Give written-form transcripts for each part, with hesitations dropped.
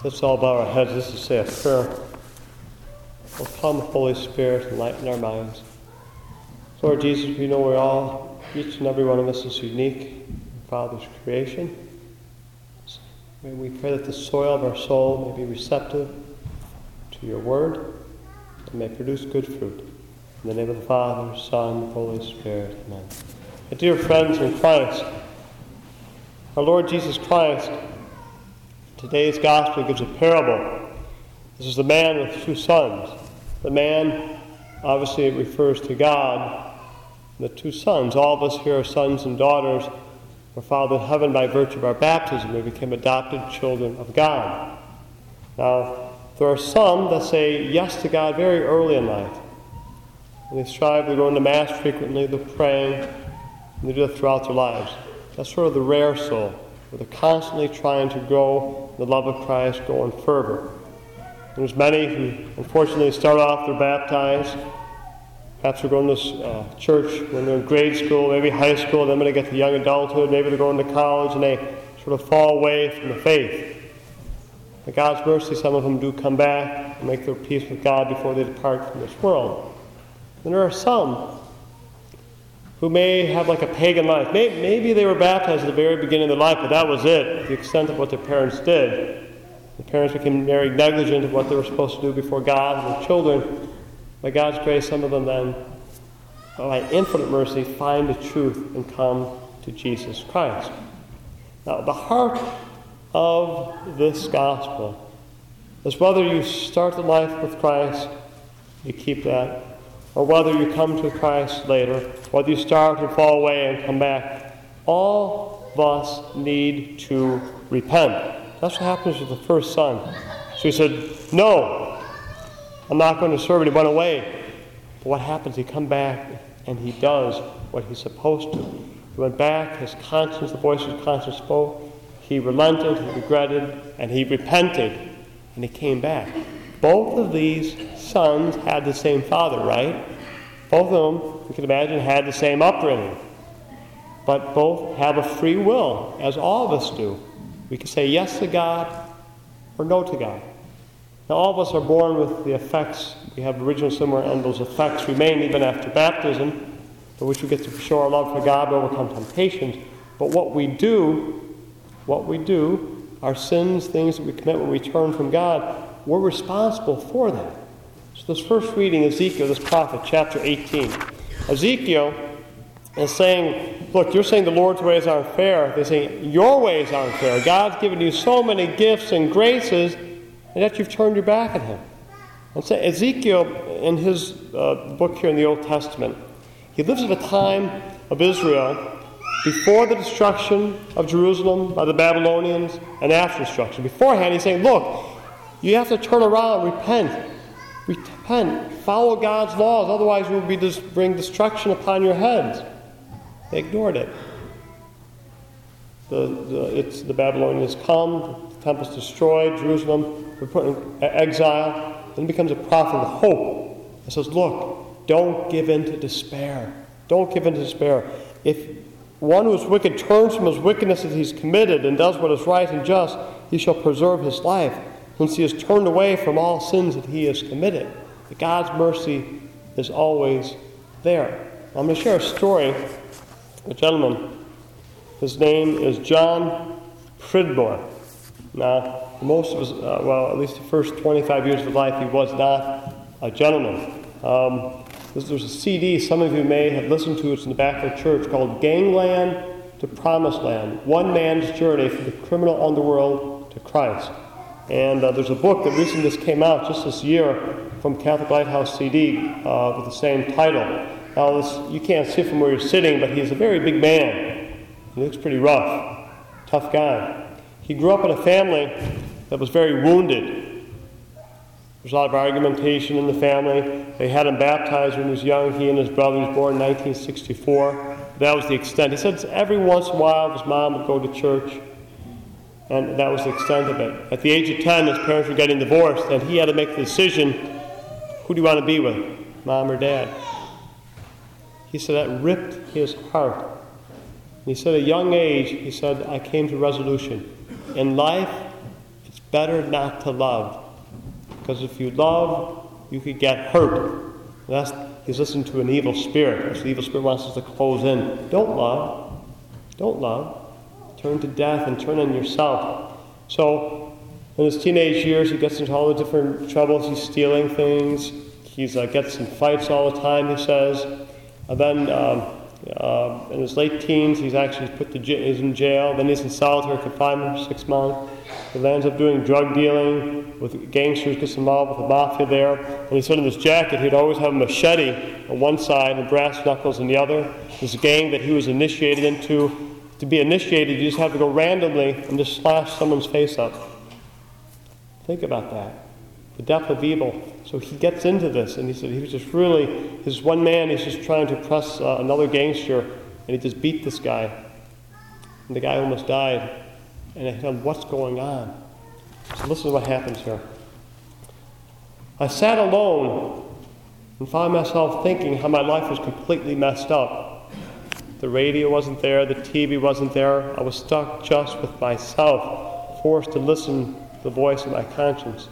Let's all bow our heads just to say a prayer. Oh, come, Holy Spirit, enlighten our minds. Lord Jesus, we know each and every one of us is unique in Father's creation. May we pray that the soil of our soul may be receptive to your word and may produce good fruit. In the name of the Father, Son, Holy Spirit, amen. My dear friends in Christ, our Lord Jesus Christ, today's gospel gives a parable. This is the man with 2 sons. The man, obviously, it refers to God. The 2 sons, all of us here are sons and daughters, were fathered in heaven by virtue of our baptism. We became adopted children of God. Now, there are some that say yes to God very early in life. And they strive, they go into Mass frequently, they're praying, and they do that throughout their lives. That's sort of the rare soul, where they're constantly trying to grow in the love of Christ, grow in fervor. There's many who, unfortunately, start off, they're baptized. Perhaps they're going to church when they're in grade school, maybe high school, then when they get to young adulthood, maybe they're going to college, and they sort of fall away from the faith. By God's mercy, some of them do come back and make their peace with God before they depart from this world. And there are some who may have like a pagan life. Maybe they were baptized at the very beginning of their life, but that was it, the extent of what their parents did. The parents became very negligent of what they were supposed to do before God and their children. By God's grace, some of them then, by infinite mercy, find the truth and come to Jesus Christ. Now, the heart of this gospel is whether you start the life with Christ, you keep that, or whether you come to Christ later, whether you start and fall away and come back, all of us need to repent. That's what happens with the first son. So he said, no, I'm not going to serve, and he went away. But what happens? He comes back and he does what he's supposed to. He went back, his conscience, the voice of his conscience spoke. He relented, he regretted, and he repented, and he came back. Both of these sons had the same father, right? Both of them, you can imagine, had the same upbringing. But both have a free will, as all of us do. We can say yes to God or no to God. Now, all of us are born with the effects. We have original sin, and those effects remain even after baptism, for which we get to show our love for God and overcome temptations. But what we do, our sins, things that we commit when we turn from God, we're responsible for that. So this first reading, Ezekiel, this prophet, chapter 18. Ezekiel is saying, look, you're saying the Lord's ways aren't fair. They're saying your ways aren't fair. God's given you so many gifts and graces, and yet you've turned your back on him. And so Ezekiel, in his book here in the Old Testament, he lives at a time of Israel before the destruction of Jerusalem by the Babylonians and after destruction. Beforehand, he's saying, look, you have to turn around, repent, follow God's laws, otherwise you will bring destruction upon your heads. They ignored it. The Babylonians come, the temple's destroyed, Jerusalem, we're put in exile. Then becomes a prophet of hope. It says, look, don't give in to despair. Don't give in to despair. If one who is wicked turns from his wickedness that he's committed and does what is right and just, he shall preserve his life, since he has turned away from all sins that he has committed. But God's mercy is always there. I'm going to share a story of a gentleman. His name is John Pridmore. Now, most of his, at least the first 25 years of his life, he was not a gentleman. There's a CD some of you may have listened to. It's in the back of the church called Gangland to Promised Land, One Man's Journey from the Criminal Underworld to Christ. And there's a book that recently just came out just this year from Catholic Lighthouse CD with the same title. Now, you can't see from where you're sitting, but he's a very big man. He looks pretty rough, tough guy. He grew up in a family that was very wounded. There's a lot of argumentation in the family. They had him baptized when he was young. He and his brother was born in 1964. That was the extent. He said every once in a while his mom would go to church, and that was the extent of it. At the age of 10, his parents were getting divorced, and he had to make the decision, who do you want to be with, mom or dad? He said that ripped his heart. And he said at a young age, he said, I came to resolution. In life, it's better not to love. Because if you love, you could get hurt. He's listening to an evil spirit. That's the evil spirit wants us to close in. Don't love. Don't love. Turn to death and turn on yourself. So, in his teenage years, he gets into all the different troubles. He's stealing things. He gets in fights all the time, he says. And then, in his late teens, he's in jail. Then he's in solitary confinement for 6 months. He ends up doing drug dealing with gangsters, gets involved with the mafia there. And he said in his jacket he'd always have a machete on one side and brass knuckles on the other. This gang that he was initiated into. To be initiated, you just have to go randomly and just slash someone's face up. Think about that. The depth of evil. So he gets into this, and he said he was just really, his one man, he's just trying to press another gangster, and he just beat this guy. And the guy almost died. And I said, what's going on? So listen to what happens here. I sat alone and found myself thinking how my life was completely messed up. The radio wasn't there, the TV wasn't there. I was stuck just with myself, forced to listen to the voice of my conscience.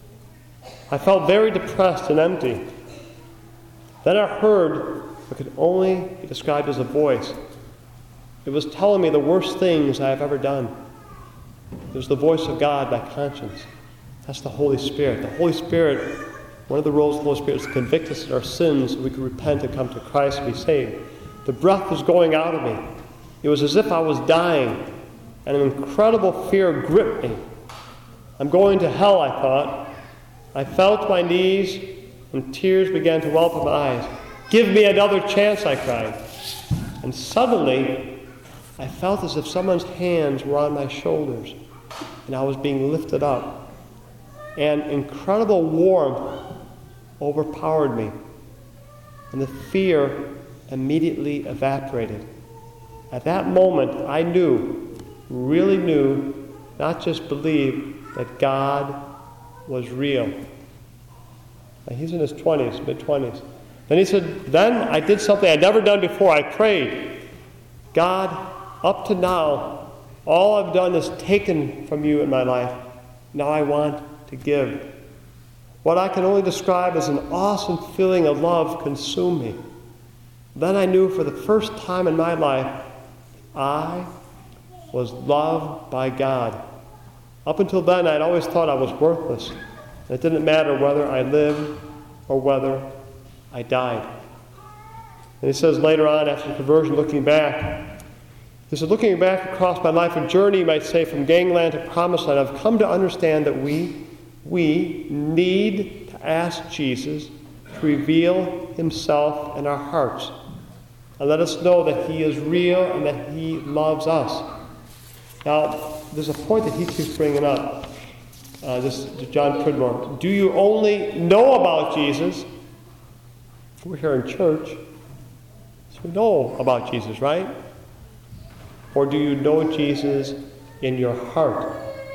I felt very depressed and empty. Then I heard what could only be described as a voice. It was telling me the worst things I have ever done. It was the voice of God, my conscience. That's the Holy Spirit. The Holy Spirit, one of the roles of the Holy Spirit is to convict us of our sins so we can repent and come to Christ and be saved. The breath was going out of me. It was as if I was dying, and an incredible fear gripped me. I'm going to hell, I thought. I fell to my knees, and tears began to well up in my eyes. Give me another chance, I cried. And suddenly, I felt as if someone's hands were on my shoulders, and I was being lifted up. And incredible warmth overpowered me, and the fear immediately evaporated. At that moment, I really knew, not just believed, that God was real. Now, he's in his 20s, mid-20s. Then he said, then I did something I'd never done before. I prayed, God, up to now, all I've done is taken from you in my life. Now I want to give. What I can only describe as an awesome feeling of love consumed me. Then I knew for the first time in my life, I was loved by God. Up until then, I'd always thought I was worthless. It didn't matter whether I lived or whether I died. And he says later on, after conversion, looking back, he said, looking back across my life, a journey, you might say, from gangland to promised land, I've come to understand that we need to ask Jesus to reveal himself in our hearts. And let us know that he is real and that he loves us. Now, there's a point that he keeps bringing up. This is John Pridmore. Do you only know about Jesus? We're here in church, so we know about Jesus, right? Or do you know Jesus in your heart?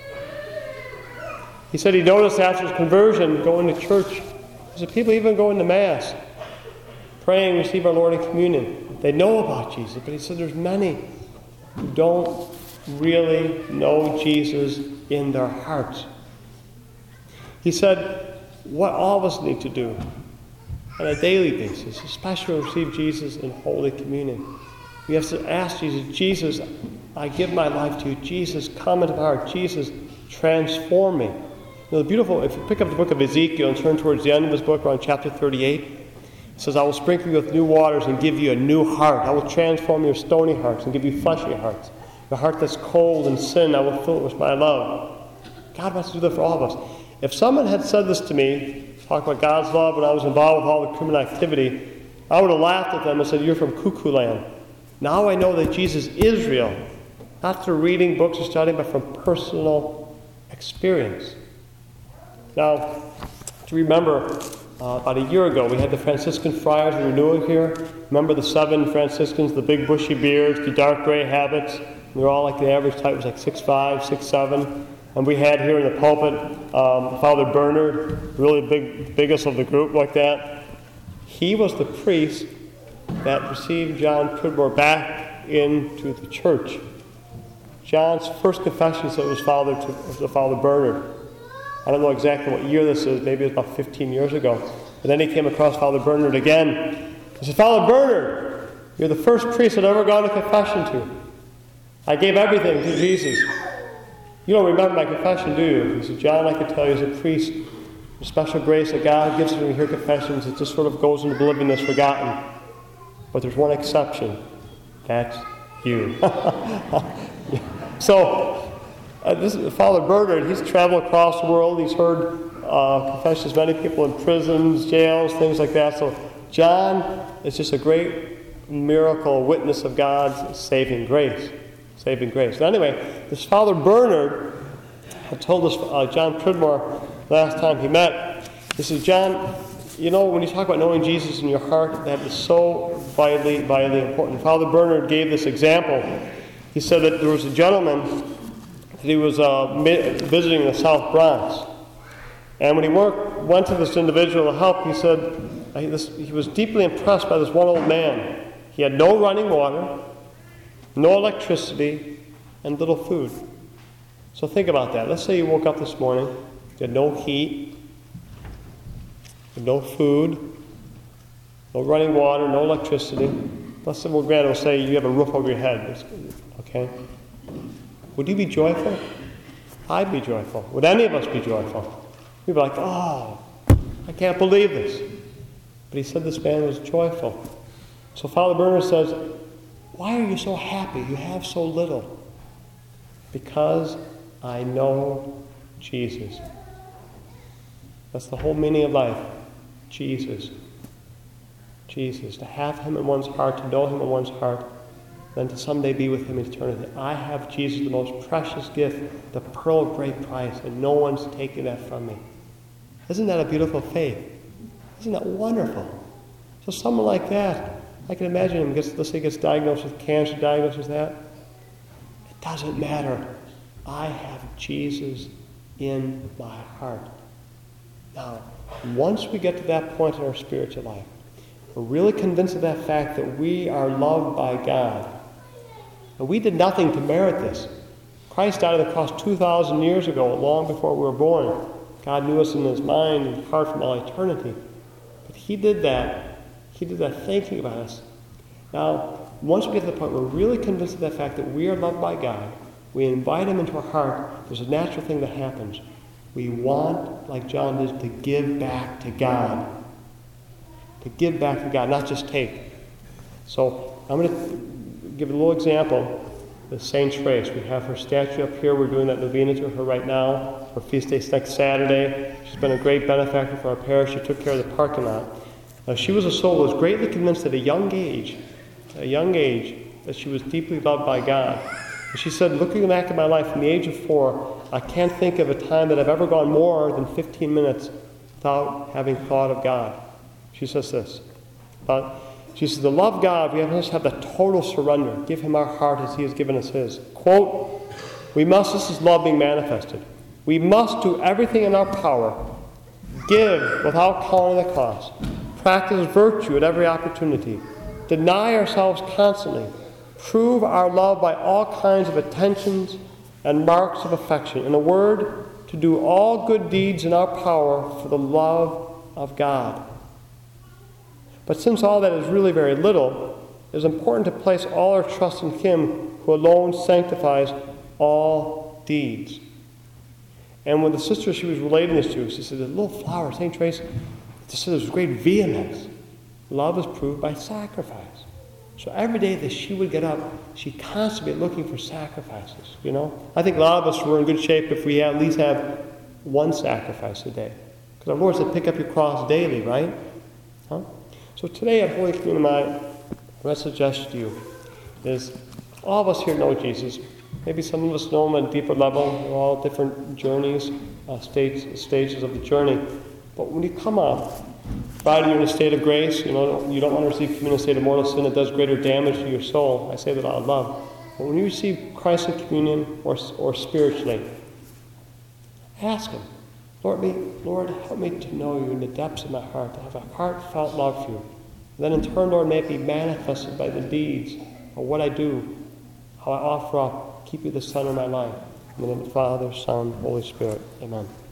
He said he noticed after his conversion, going to church, he said people even going to Mass, praying, receive our Lord in communion. They know about Jesus, but he said there's many who don't really know Jesus in their hearts. He said what all of us need to do on a daily basis, especially receive Jesus in Holy Communion. We have to ask Jesus, Jesus, I give my life to you. Jesus, come into my heart. Jesus, transform me. You know, the beautiful, if you pick up the book of Ezekiel and turn towards the end of this book, around chapter 38, it says, I will sprinkle you with new waters and give you a new heart. I will transform your stony hearts and give you fleshy hearts. The heart that's cold in sin, I will fill it with my love. God wants to do that for all of us. If someone had said this to me, talk about God's love when I was involved with all the criminal activity, I would have laughed at them and said, you're from cuckoo land. Now I know that Jesus is real, not through reading books or studying, but from personal experience. Now, to remember, about a year ago, we had the Franciscan friars renewal here. Remember the 7 Franciscans, the big bushy beards, the dark gray habits? They're all like the average type was like 6'5", 6'7". And we had here in the pulpit Father Bernard, really biggest of the group like that. He was the priest that received John Pridmore back into the church. John's first confession said it was Father Bernard. I don't know exactly what year this is. Maybe it was about 15 years ago. But then he came across Father Bernard again. He said, Father Bernard, you're the first priest I've ever gone to confession to. I gave everything to Jesus. You don't remember my confession, do you? He said, John, I can tell you as a priest, the special grace that God gives when you hear confessions, it just sort of goes into oblivion, is forgotten. But there's one exception. That's you. So, this is Father Bernard. He's traveled across the world. He's heard confessions of many people in prisons, jails, things like that. So, John is just a great miracle witness of God's saving grace. Saving grace. But anyway, this Father Bernard had told us, John Pridmore, last time he met, he says, John, you know, when you talk about knowing Jesus in your heart, that is so vitally important. Father Bernard gave this example. He said that there was a gentleman that he was visiting in the South Bronx. And when he went to this individual to help, he said he was deeply impressed by this one old man. He had no running water, no electricity, and little food. So think about that. Let's say you woke up this morning, you had no heat, no food, no running water, no electricity. Let's say, we'll say you have a roof over your head. Okay? Would you be joyful? I'd be joyful. Would any of us be joyful? We'd be like, oh, I can't believe this. But he said this man was joyful. So Father Bernard says, why are you so happy? You have so little. Because I know Jesus. That's the whole meaning of life. Jesus. Jesus. To have him in one's heart, to know him in one's heart, then to someday be with him in eternity. I have Jesus, the most precious gift, the pearl of great price, and no one's taking that from me. Isn't that a beautiful faith? Isn't that wonderful? So someone like that, I can imagine him, let's say he gets diagnosed with cancer, diagnosed with that. It doesn't matter. I have Jesus in my heart. Now, once we get to that point in our spiritual life, we're really convinced of that fact that we are loved by God. And we did nothing to merit this. Christ died on the cross 2,000 years ago, long before we were born. God knew us in his mind and heart from all eternity. But he did that. He did that thinking about us. Now, once we get to the point where we're really convinced of that fact that we are loved by God, we invite him into our heart, there's a natural thing that happens. We want, like John did, to give back to God. To give back to God, not just take. So I'm going to give a little example. The Saint Therese. We have her statue up here. We're doing that novena to her right now. Her feast day is next Saturday. She's been a great benefactor for our parish. She took care of the parking lot. She was a soul who was greatly convinced at a young age, that she was deeply loved by God. And she said, looking back at my life from the age of 4, I can't think of a time that I've ever gone more than 15 minutes without having thought of God. She says this. She says, to love God, we must have the total surrender. Give him our heart as he has given us his. Quote, this is love being manifested. We must do everything in our power. Give without counting the cost. Practice virtue at every opportunity. Deny ourselves constantly. Prove our love by all kinds of attentions and marks of affection. In a word, to do all good deeds in our power for the love of God. But since all that is really very little, it is important to place all our trust in him who alone sanctifies all deeds. And when the sister she was relating this to, she said, the little flower, St. Therese, just said with great vehemence, love is proved by sacrifice. So every day that she would get up, she constantly looking for sacrifices, you know. I think a lot of us were in good shape if we at least have one sacrifice a day. Because our Lord said, pick up your cross daily, right? Huh? So today at Holy Communion, what I suggest to you is all of us here know Jesus. Maybe some of us know him on a deeper level. We're all different journeys, stages of the journey. But when you come up, provided you're in a state of grace, you don't want to receive communion in a state of mortal sin that does greater damage to your soul. I say that out of love. But when you receive Christ in communion or spiritually, ask him, Lord, help me to know you in the depths of my heart, to have a heartfelt love for you. And then in turn, Lord, may it be manifested by the deeds of what I do, how I offer up keep you the center of my life. In the name of the Father, Son, Holy Spirit. Amen.